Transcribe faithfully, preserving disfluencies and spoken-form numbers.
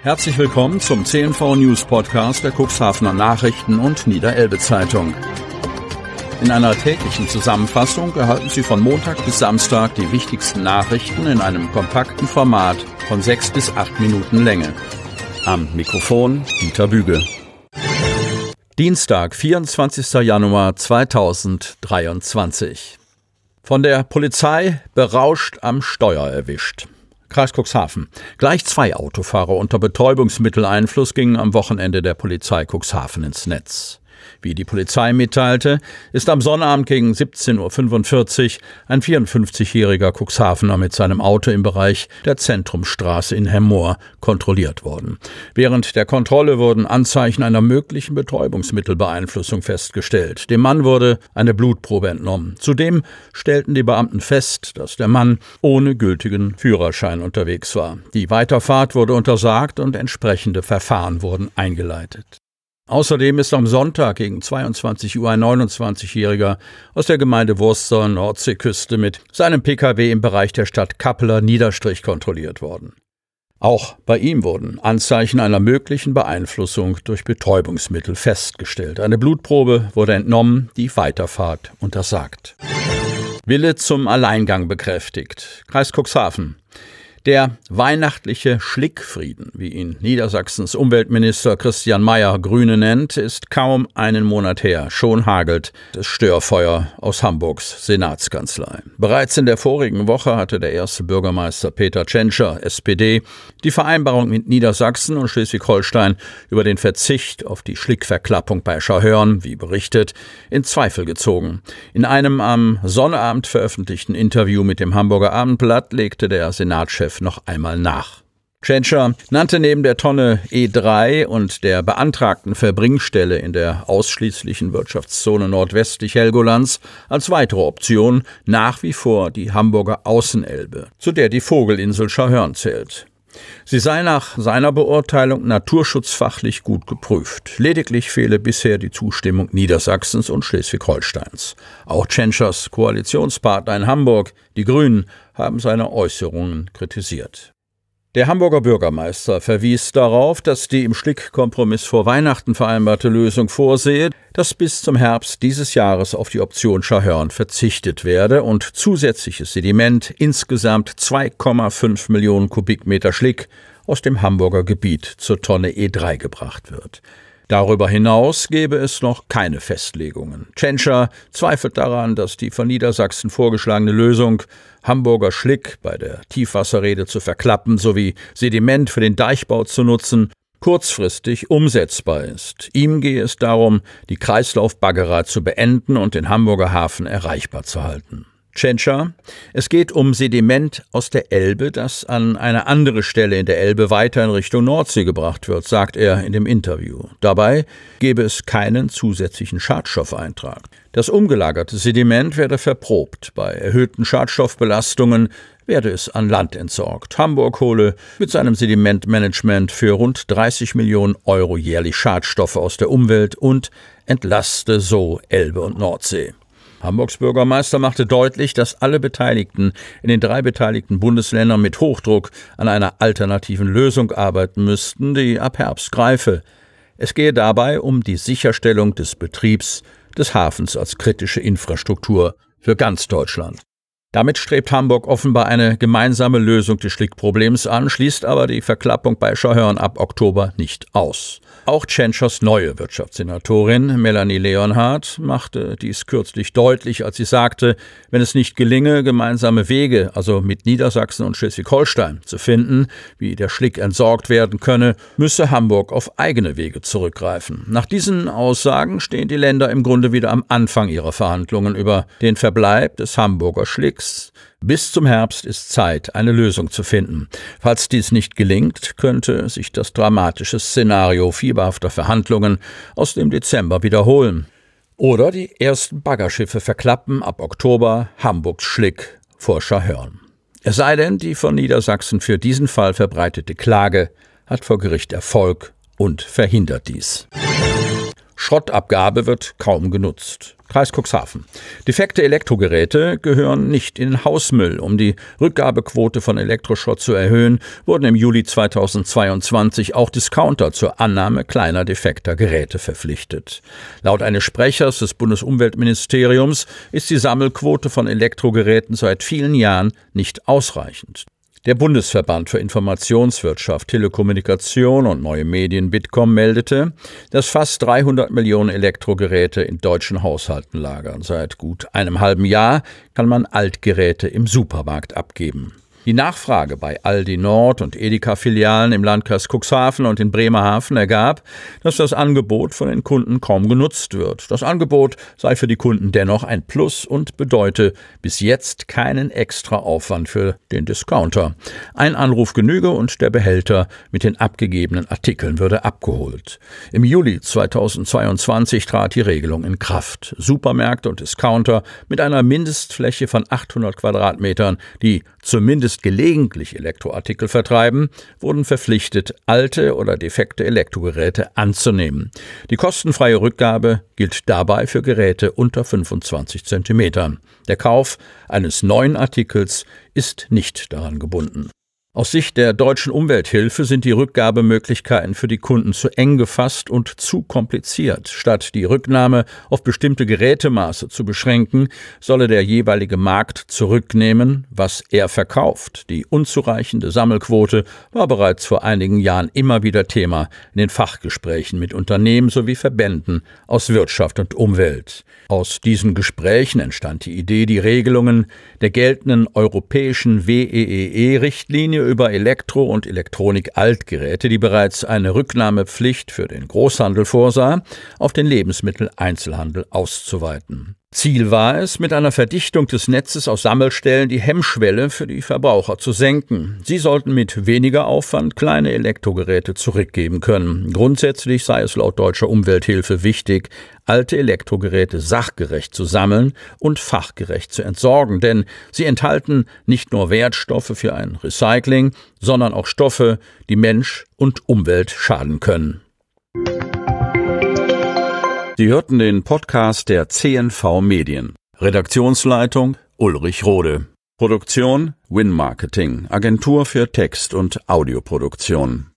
Herzlich willkommen zum C N V News Podcast der Cuxhavener Nachrichten und Niederelbe Zeitung. In einer täglichen Zusammenfassung erhalten Sie von Montag bis Samstag die wichtigsten Nachrichten in einem kompakten Format von sechs bis acht Minuten Länge. Am Mikrofon Dieter Büge. Dienstag, vierundzwanzigster Januar zweitausenddreiundzwanzig. Von der Polizei berauscht am Steuer erwischt. Kreis Cuxhaven. Gleich zwei Autofahrer unter Betäubungsmitteleinfluss gingen am Wochenende der Polizei Cuxhaven ins Netz. Wie die Polizei mitteilte, ist am Sonnabend gegen siebzehn Uhr fünfundvierzig ein vierundfünfzigjähriger Cuxhavener mit seinem Auto im Bereich der Zentrumstraße in Hemmoor kontrolliert worden. Während der Kontrolle wurden Anzeichen einer möglichen Betäubungsmittelbeeinflussung festgestellt. Dem Mann wurde eine Blutprobe entnommen. Zudem stellten die Beamten fest, dass der Mann ohne gültigen Führerschein unterwegs war. Die Weiterfahrt wurde untersagt und entsprechende Verfahren wurden eingeleitet. Außerdem ist am Sonntag gegen zweiundzwanzig Uhr ein neunundzwanzigjähriger aus der Gemeinde Wurster Nordseeküste mit seinem Pkw im Bereich der Stadt Kappeler Niederstrich kontrolliert worden. Auch bei ihm wurden Anzeichen einer möglichen Beeinflussung durch Betäubungsmittel festgestellt. Eine Blutprobe wurde entnommen, die Weiterfahrt untersagt. Wille zum Alleingang bekräftigt. Kreis Cuxhaven. Der weihnachtliche Schlickfrieden, wie ihn Niedersachsens Umweltminister Christian Mayer Grüne nennt, ist kaum einen Monat her. Schon hagelt das Störfeuer aus Hamburgs Senatskanzlei. Bereits in der vorigen Woche hatte der erste Bürgermeister Peter Tschentscher, S P D, die Vereinbarung mit Niedersachsen und Schleswig-Holstein über den Verzicht auf die Schlickverklappung bei Schahörn, wie berichtet, in Zweifel gezogen. In einem am Sonnabend veröffentlichten Interview mit dem Hamburger Abendblatt legte der Senatschef noch einmal nach. Tschentscher nannte neben der Tonne E drei und der beantragten Verbringstelle in der ausschließlichen Wirtschaftszone nordwestlich Helgolands als weitere Option nach wie vor die Hamburger Außenelbe, zu der die Vogelinsel Schahörn zählt. Sie sei nach seiner Beurteilung naturschutzfachlich gut geprüft. Lediglich fehle bisher die Zustimmung Niedersachsens und Schleswig-Holsteins. Auch Tschentschers Koalitionspartner in Hamburg, die Grünen, haben seine Äußerungen kritisiert. Der Hamburger Bürgermeister verwies darauf, dass die im Schlick-Kompromiss vor Weihnachten vereinbarte Lösung vorsehe, dass bis zum Herbst dieses Jahres auf die Option Schahörn verzichtet werde und zusätzliches Sediment, insgesamt zwei Komma fünf Millionen Kubikmeter Schlick, aus dem Hamburger Gebiet zur Tonne E drei gebracht wird. Darüber hinaus gebe es noch keine Festlegungen. Tschentscher zweifelt daran, dass die von Niedersachsen vorgeschlagene Lösung, Hamburger Schlick bei der Tiefwasserrede zu verklappen sowie Sediment für den Deichbau zu nutzen, kurzfristig umsetzbar ist. Ihm gehe es darum, die Kreislaufbaggerei zu beenden und den Hamburger Hafen erreichbar zu halten. Tschentscher: Es geht um Sediment aus der Elbe, das an eine andere Stelle in der Elbe weiter in Richtung Nordsee gebracht wird, sagt er in dem Interview. Dabei gebe es keinen zusätzlichen Schadstoffeintrag. Das umgelagerte Sediment werde verprobt. Bei erhöhten Schadstoffbelastungen werde es an Land entsorgt. Hamburg hole mit seinem Sedimentmanagement für rund dreißig Millionen Euro jährlich Schadstoffe aus der Umwelt und entlaste so Elbe und Nordsee. Hamburgs Bürgermeister machte deutlich, dass alle Beteiligten in den drei beteiligten Bundesländern mit Hochdruck an einer alternativen Lösung arbeiten müssten, die ab Herbst greife. Es gehe dabei um die Sicherstellung des Betriebs des Hafens als kritische Infrastruktur für ganz Deutschland. Damit strebt Hamburg offenbar eine gemeinsame Lösung des Schlickproblems an, schließt aber die Verklappung bei Schahörn ab Oktober nicht aus. Auch Tschentschers neue Wirtschaftssenatorin Melanie Leonhardt machte dies kürzlich deutlich, als sie sagte, wenn es nicht gelinge, gemeinsame Wege, also mit Niedersachsen und Schleswig-Holstein, zu finden, wie der Schlick entsorgt werden könne, müsse Hamburg auf eigene Wege zurückgreifen. Nach diesen Aussagen stehen die Länder im Grunde wieder am Anfang ihrer Verhandlungen über den Verbleib des Hamburger Schlicks. Bis zum Herbst ist Zeit, eine Lösung zu finden. Falls dies nicht gelingt, könnte sich das dramatische Szenario fieberhafter Verhandlungen aus dem Dezember wiederholen. Oder die ersten Baggerschiffe verklappen ab Oktober Hamburgs Schlick vor Schahörn. Es sei denn, die von Niedersachsen für diesen Fall verbreitete Klage hat vor Gericht Erfolg und verhindert dies. Schrottabgabe wird kaum genutzt. Kreis Cuxhaven. Defekte Elektrogeräte gehören nicht in den Hausmüll. Um die Rückgabequote von Elektroschrott zu erhöhen, wurden im Juli zweitausendzweiundzwanzig auch Discounter zur Annahme kleiner defekter Geräte verpflichtet. Laut eines Sprechers des Bundesumweltministeriums ist die Sammelquote von Elektrogeräten seit vielen Jahren nicht ausreichend. Der Bundesverband für Informationswirtschaft, Telekommunikation und neue Medien Bitkom meldete, dass fast dreihundert Millionen Elektrogeräte in deutschen Haushalten lagern. Seit gut einem halben Jahr kann man Altgeräte im Supermarkt abgeben. Die Nachfrage bei Aldi Nord und Edeka-Filialen im Landkreis Cuxhaven und in Bremerhaven ergab, dass das Angebot von den Kunden kaum genutzt wird. Das Angebot sei für die Kunden dennoch ein Plus und bedeute bis jetzt keinen extra Aufwand für den Discounter. Ein Anruf genüge und der Behälter mit den abgegebenen Artikeln würde abgeholt. Im Juli zweitausendzweiundzwanzig trat die Regelung in Kraft. Supermärkte und Discounter mit einer Mindestfläche von achthundert Quadratmetern, die zumindest gelegentlich Elektroartikel vertreiben, wurden verpflichtet, alte oder defekte Elektrogeräte anzunehmen. Die kostenfreie Rückgabe gilt dabei für Geräte unter fünfundzwanzig Zentimetern. Der Kauf eines neuen Artikels ist nicht daran gebunden. Aus Sicht der Deutschen Umwelthilfe sind die Rückgabemöglichkeiten für die Kunden zu eng gefasst und zu kompliziert. Statt die Rücknahme auf bestimmte Gerätemaße zu beschränken, solle der jeweilige Markt zurücknehmen, was er verkauft. Die unzureichende Sammelquote war bereits vor einigen Jahren immer wieder Thema in den Fachgesprächen mit Unternehmen sowie Verbänden aus Wirtschaft und Umwelt. Aus diesen Gesprächen entstand die Idee, die Regelungen der geltenden europäischen W E E E-Richtlinie über Elektro- und Elektronik-Altgeräte, die bereits eine Rücknahmepflicht für den Großhandel vorsah, auf den Lebensmitteleinzelhandel auszuweiten. Ziel war es, mit einer Verdichtung des Netzes aus Sammelstellen die Hemmschwelle für die Verbraucher zu senken. Sie sollten mit weniger Aufwand kleine Elektrogeräte zurückgeben können. Grundsätzlich sei es laut Deutscher Umwelthilfe wichtig, alte Elektrogeräte sachgerecht zu sammeln und fachgerecht zu entsorgen, denn sie enthalten nicht nur Wertstoffe für ein Recycling, sondern auch Stoffe, die Mensch und Umwelt schaden können. Sie hörten den Podcast der C N V Medien. Redaktionsleitung Ulrich Rode. Produktion Win Marketing, Agentur für Text- und Audioproduktion.